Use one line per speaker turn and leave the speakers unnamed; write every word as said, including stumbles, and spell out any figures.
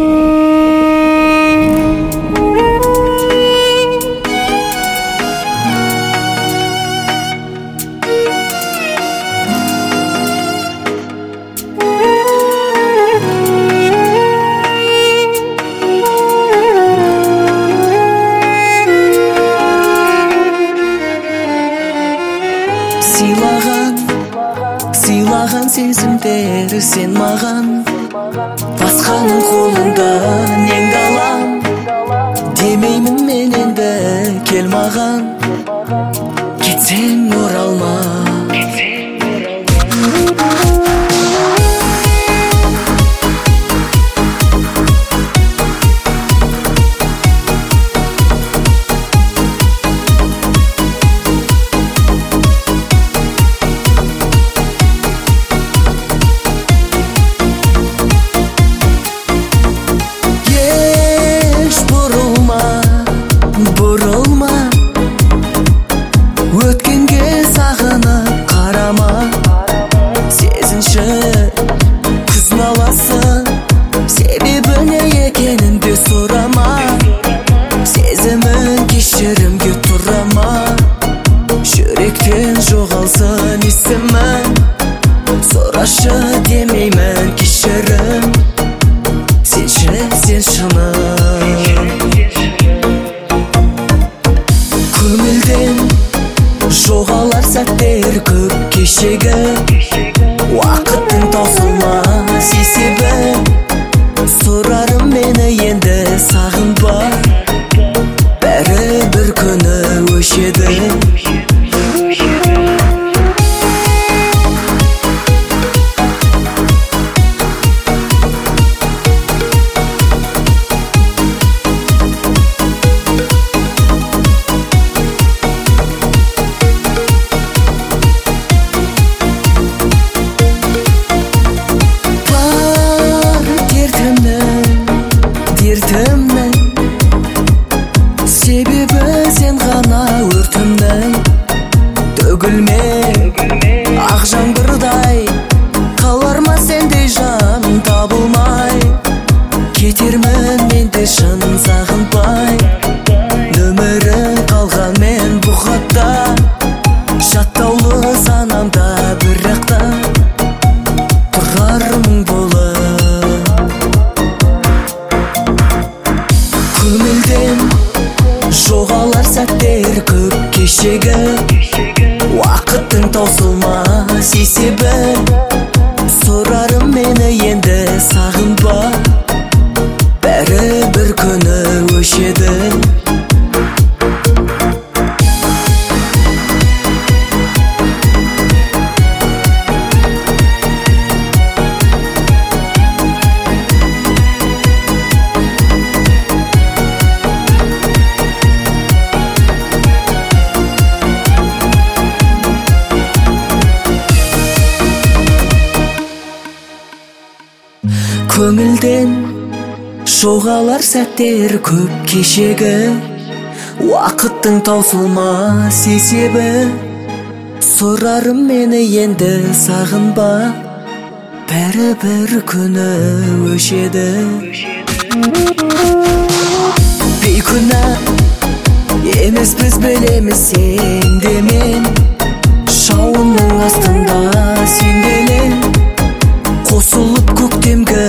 Сыйлаган, сыйлаган сезимдер сен маган, басканын колунда неңди алам. Демеймин мен энди кел маган, кетсең оралма. Өткенге сағынып қарама, сезінші күз наласын, себебі не екенін де сұрама. Сезімін кешірімге тұрама, жүректен жоғалсын есімін, сұрашы демеймін кешірім. Сенші сен шыным, көңілден жоғалар сәттер көп кешегі, уақыттың таусылмас есебі. Сұрарым мені енді сағынба, бәрі бір күні өшеді. Себебі сен ғана өртімнің, төгілме ақ жаңбырдай, қалар ма сендей жаным табылмай. Кетермін мен де шын сағынбай, нөмірің қалған мен бұл хатта, жаттаулы санамда бірақта тұрармын болып. Көңілден жоғалар сәттер көп кешегі, уақыттың таусылмас есебі. Сұрарым мені енді сағынба, бәрі бір күні өшеді. Көңілден жоғалар сәттер көп кешегі, уақыттың таусылмас есебі. Сұрарым мені енді сағынба, бәрі бір күні өшеді. Бейкүнә емес біз білеміз сен де мен, шауынның астында сенделен, қосылып көктемгі